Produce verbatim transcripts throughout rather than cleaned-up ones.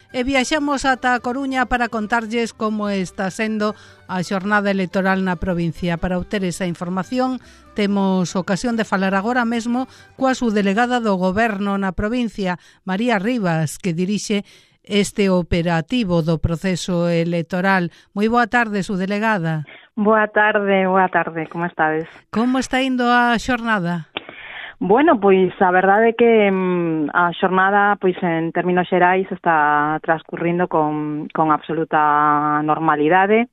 E viaxamos ata a Coruña para contarlles como está sendo a xornada electoral na provincia. Para obter esa información temos ocasión de falar agora mesmo coa subdelegada do Goberno na provincia, María Rivas, que dirixe este operativo do proceso electoral. Moi boa tarde, subdelegada. Boa tarde, boa tarde, como estades? Como está indo a xornada? Bueno, pois a verdade é que mm, a xornada, pois en términos xerais, está transcurrindo con, con absoluta normalidade.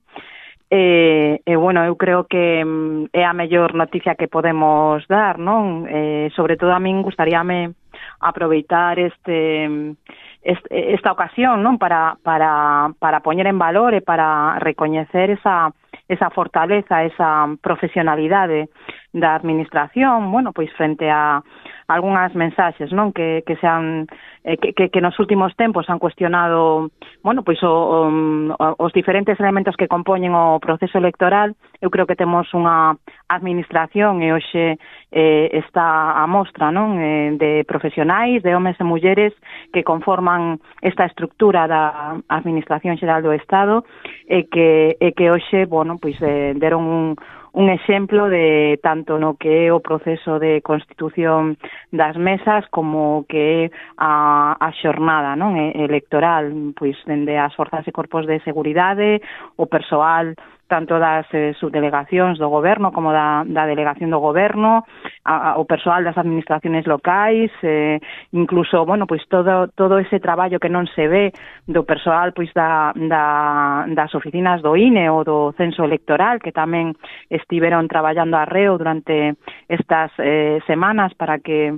E, e, bueno, eu creo que mm, é a mellor noticia que podemos dar, non? Eh, sobre todo a min gustaríame aproveitar este, este esta ocasión, non? Para, para, para poñer en valor e para recoñecer esa esa fortaleza, esa profesionalidade da administración, bueno, pois frente a algunhas mensaxes, non, que que sean eh, que, que que nos últimos tempos han cuestionado, bueno, pois o, o, os diferentes elementos que compoñen o proceso electoral. Eu creo que temos unha administración e hoxe eh, está a mostra, non, eh, de profesionais, de homes e mulleres que conforman esta estructura da Administración Xeral do Estado e que e que hoxe, bueno, pois eh, deron un un exemplo de tanto no que é o proceso de constitución das mesas como que é a, a xornada, non, electoral, pois dende as forzas e corpos de seguridade, o persoal tanto das eh, subdelegacións do goberno como da, da delegación do goberno, a, a, o persoal das administraciones locais, eh, incluso, bueno, pois todo todo ese traballo que non se ve do persoal pois da, da das oficinas do I N E ou do censo electoral, que tamén estiveron traballando arreo durante estas eh, semanas para que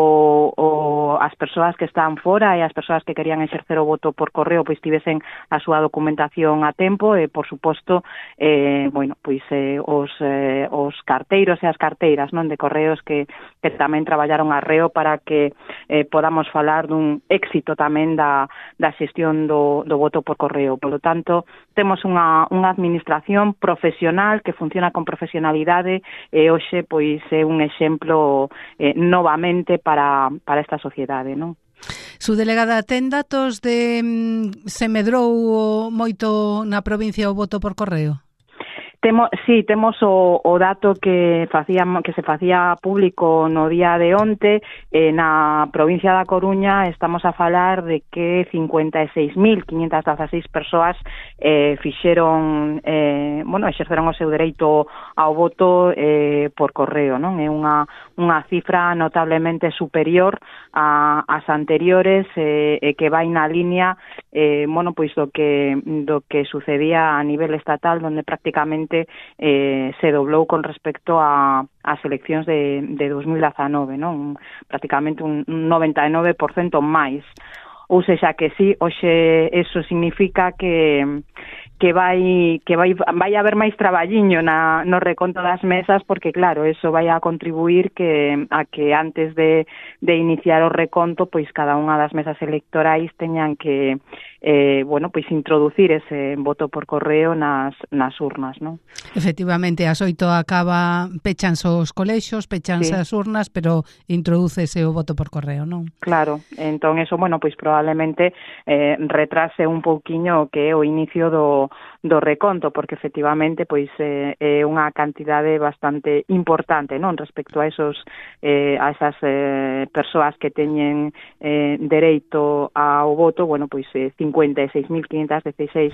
o, o as persoas que están fora e as persoas que querían exercer o voto por correo pois tivesen a súa documentación a tempo e, por suposto, Eh, bueno, pois eh, os, eh, os carteiros e as carteiras, non, de correos que, que tamén traballaron arreo para que eh, podamos falar dun éxito tamén da, da xestión do, do voto por correo. Por lo tanto, temos unha, unha administración profesional que funciona con profesionalidade e hoxe pois é un exemplo eh, novamente para, para esta sociedade, non? Subdelegada, ten datos de mm, se medrou moito na provincia o voto por correo? Temos, sí, temos o, o dato que facía, que se facía público no día de onte. Eh, na provincia da Coruña estamos a falar de que cincuenta e seis mil quinhentas dezaseis persoas eh, fixeron, eh, bueno, exerceron o seu dereito ao voto eh, por correo, non? É unha, unha cifra notablemente superior a, as anteriores e eh, que vai na línea eh, bueno, pois do que, do que sucedía a nivel estatal, donde prácticamente Eh, se doblou con respecto a as eleccións de, de dos mil dezanove, non? Prácticamente un noventa e nove por cento máis. Ou sexa que sí, hoxe eso significa que que vai que vai vai haber máis traballiño na no reconto das mesas, porque claro, eso vai a contribuir que a que antes de de iniciar o reconto, pois cada unha das mesas electorais teñan que eh bueno, pois introducir ese voto por correo nas nas urnas, non? Efectivamente, ás oito acaba pechanse os colexios, pechanse sí. as urnas, pero introdúcese o voto por correo, non? Claro, entón eso, bueno, pois probablemente eh retrase un pouquiño o que é o inicio do do reconto, porque efectivamente pois eh, é unha cantidade bastante importante, non, respecto a esos eh, a esas eh, persoas que teñen eh, dereito ao voto. Bueno, pois eh, cincuenta e seis mil quinhentas dezaseis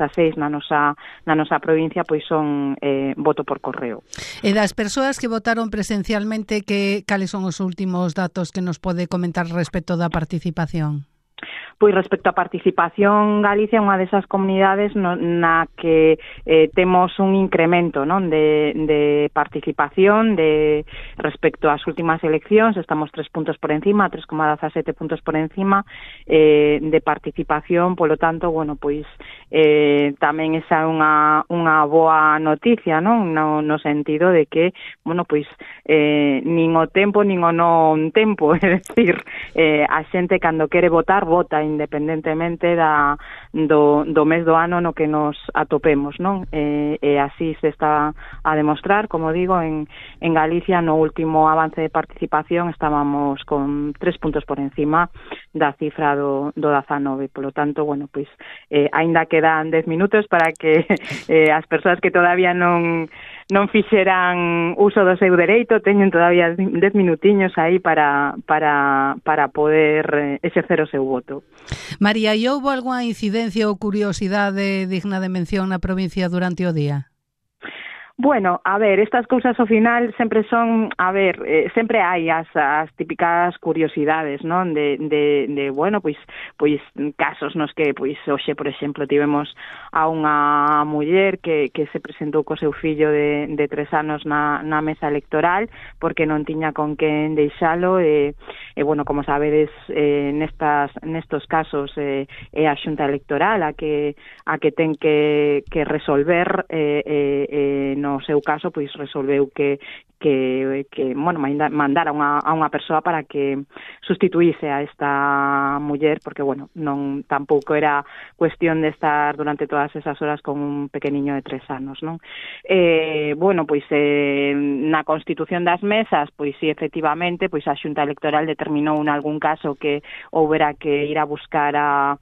na nosa na nosa provincia pois son eh, voto por correo. E das persoas que votaron presencialmente, que cales son os últimos datos que nos pode comentar respecto da participación? Pois respecto á participación, Galicia é unha desas comunidades no, na que eh, temos un incremento, non, de, de participación de respecto ás últimas eleccións. Estamos tres puntos por encima, tres coma dezasete puntos por encima eh, de participación. Polo tanto, bueno, pois eh, tamén esa é unha, unha boa noticia, non, no, no sentido de que, bueno, pois eh, nin o tempo nin o non tempo, é dicir, eh, a xente cando quere votar, vota, independentemente da, do, do mes do ano no que nos atopemos, non? E, e así se está a demostrar, como digo, en, en Galicia no último avance de participación estábamos con tres puntos por encima da cifra do, do dezanove, polo tanto, bueno, pois, eh, aínda quedan dez minutos para que eh, as persoas que todavía non non fixeran uso do seu dereito, teñen todavía dez minutiños aí para para para poder exercer o seu voto. María, e houbo algunha incidencia ou curiosidade digna de mención na provincia durante o día? Bueno, a ver, estas cousas ao final sempre son, a ver, eh, sempre hai as, as típicas curiosidades, non? De, de, de bueno, pois, pois casos nos que, pois, hoxe, por exemplo, tivemos a unha muller que, que se presentou co seu fillo de, de tres anos na, na mesa electoral porque non tiña con quen deixalo e, e bueno, como sabedes, eh, nestas, nestos casos eh, é a Xunta Electoral a que, a que ten que, que resolver eh, eh, eh, no seu caso, pois resolveu que que, que bueno, mandar a unha, a unha persoa para que sustituíse a esta muller, porque, bueno, non tampouco era cuestión de estar durante todas esas horas con un pequeniño de tres anos, non? Eh, bueno, pois eh, na constitución das mesas, pois sí, efectivamente, pois a Xunta Electoral determinou en algún caso que houbera que ir a buscar a,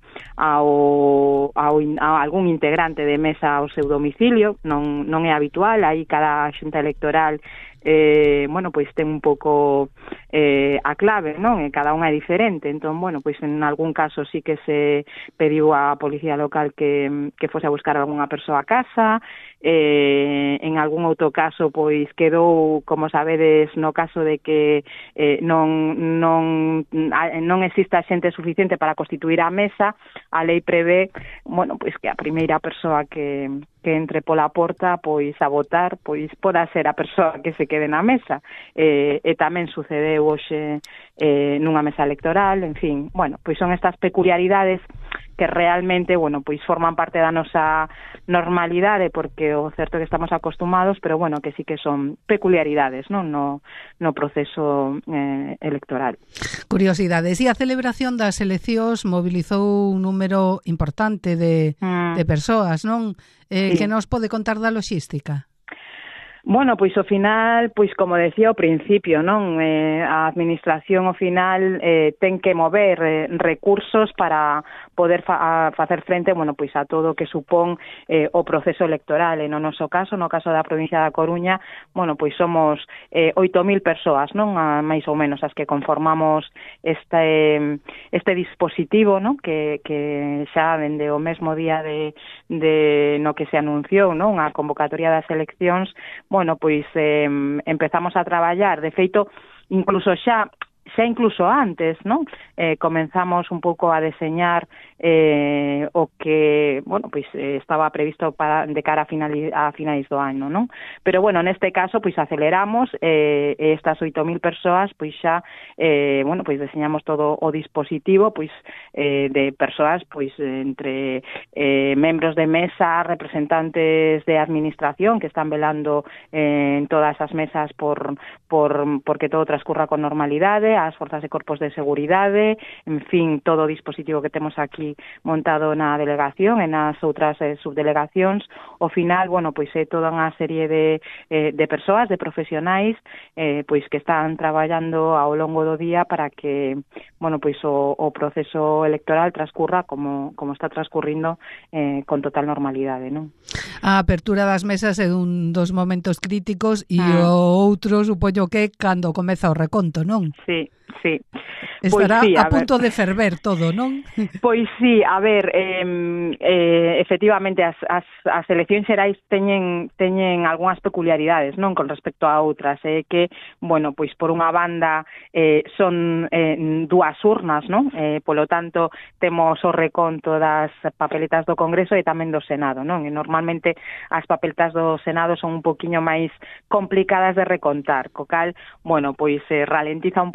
ao, ao, a algún integrante de mesa ao seu domicilio, non, non é habitual, aí cada Xunta Electoral eh, bueno, pois ten un pouco eh, a clave, non? E cada unha é diferente, entón, bueno, pois en algún caso sí que se pediu á policía local que, que fose a buscar algunha persoa a casa, eh, en algún outro caso, pois quedou, como sabedes, no caso de que eh, non, non, non exista xente suficiente para constituir a mesa, a lei prevé, bueno, pois que a primeira persoa que que entre pola porta, pois a votar, pois poda ser a persoa que se quede na mesa. E, e tamén sucedeu hoxe eh, nunha mesa electoral, en fin, bueno, pois son estas peculiaridades que realmente, bueno, pois forman parte da nosa normalidade, porque o certo é que estamos acostumados, pero bueno, que sí que son peculiaridades, non, no, no proceso eh, electoral. Curiosidades. E a celebración das eleccións mobilizou un número importante de, mm. de persoas, non? Eh, sí. Que nos pode contar da loxística? Bueno, pois ao final, pois como decía ao principio, non, eh, a administración ao final eh, ten que mover eh, recursos para poder fa a facer frente, bueno, pois a todo o que supón eh, o proceso electoral. E no noso caso, no caso da provincia da Coruña, bueno, pois somos eh, oito mil persoas, non, a, máis ou menos as que conformamos este este dispositivo, non, que que xa dende o mesmo día de de no que se anunciou, non, a convocatoria das eleccións. Bueno, pois eh, empezamos a traballar, de feito, incluso xa xa incluso antes, non? Eh, comenzamos un pouco a deseñar eh, o que, bueno, pois eh, estaba previsto para de cara a, final, a finais do ano, non? Pero bueno, neste caso, pois aceleramos eh, estas oito mil persoas, pois xa, eh, bueno, pois deseñamos todo o dispositivo, pois eh, de persoas, pois entre eh, membros de mesa, representantes de administración que están velando eh, en todas as mesas por, por porque todo transcurra con normalidade, as forzas de corpos de seguridade, en fin, todo o dispositivo que temos aquí montado na delegación e nas outras eh, subdelegacións. Ao final, bueno, pois é toda unha serie de, eh, de persoas, de profesionais, eh, pois que están traballando ao longo do día para que, bueno, pois o, o proceso electoral transcurra como, como está transcurrindo eh, con total normalidade, non? A apertura das mesas é un dos momentos críticos e ah. o outro, supoño que cando comeza o reconto, non? Sí. Sí. Estará pois sí, a, a punto ver. de ferver todo, non? Pois sí, a ver, eh, eh, efectivamente as, as, as eleccións xerais teñen teñen algunhas peculiaridades, non, con respecto a outras, é eh, que, bueno, pois por unha banda eh, son eh, dúas urnas, non? Eh, polo tanto, temos o reconto das papeletas do Congreso e tamén do Senado, non? E normalmente as papeletas do Senado son un poquinho máis complicadas de recontar, co cal, bueno, pois eh, ralentiza un pouco todo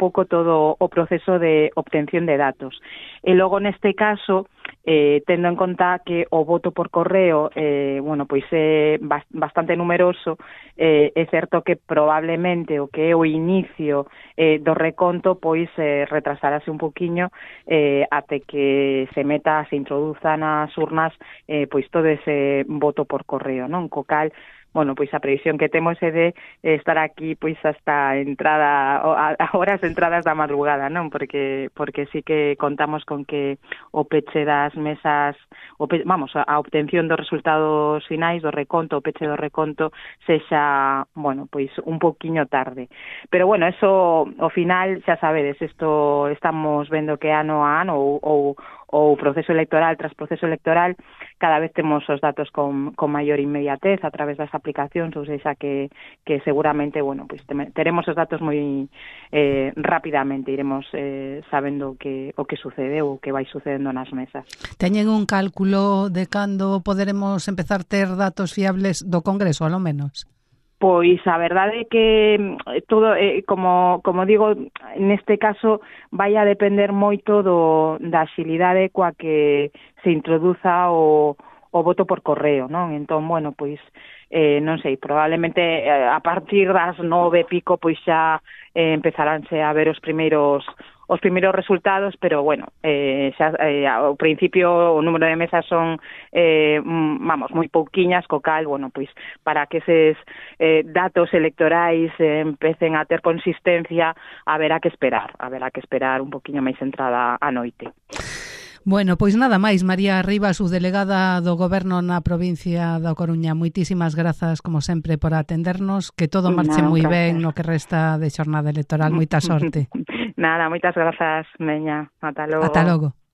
todo o proceso de obtención de datos. E logo neste caso, eh, tendo en conta que o voto por correo eh, bueno, pois é bastante numeroso, eh, é certo que probablemente o que é o inicio eh, do reconto pois eh, retrasarase un poquiño eh, até que se meta, se introduza nas urnas eh, pois todo ese voto por correo, non? Co cal, bueno, pois a previsión que temos é de estar aquí pois hasta entrada a, a horas entradas da madrugada, non? Porque porque sí que contamos con que o peche das mesas, o pe, vamos, a, a obtención dos resultados finais do reconto, o peche do reconto sexa, bueno, pois un poquiño tarde. Pero bueno, eso ao final xa sabedes, isto estamos vendo que ano a ano ou, ou ou proceso electoral tras proceso electoral, cada vez temos os datos con, con maior inmediatez a través das aplicacións, ou seja que, que seguramente, bueno, pues teremos os datos moi eh, rapidamente, iremos eh, sabendo que, o que sucede ou o que vai sucedendo nas mesas. Teñen un cálculo de cando poderemos empezar a ter datos fiables do Congreso, alo menos? Pois a verdade é que todo, eh, como, como digo, neste caso vai a depender moito do, da axilidade coa que se introduza o, o voto por correo, non? Entón, bueno, pois, eh, non sei, probablemente eh, a partir das nove e pico pois xa eh, empezaránse a ver os primeiros os primeiros resultados, pero bueno, eh, xa, eh, ao principio o número de mesas son, eh, vamos, moi pouquiñas, co cal, bueno, pois, para que eses eh, datos electorais eh, empecen a ter consistencia, haberá que esperar, haberá que esperar un poquinho máis entrada a noite. Bueno, pois nada máis, María Rivas, subdelegada do Goberno na provincia da Coruña. Moitísimas grazas, como sempre, por atendernos, que todo marche moi ben no que resta de xornada electoral. Moita sorte. Nada, moitas grazas, Meña. Ata logo. Ata logo.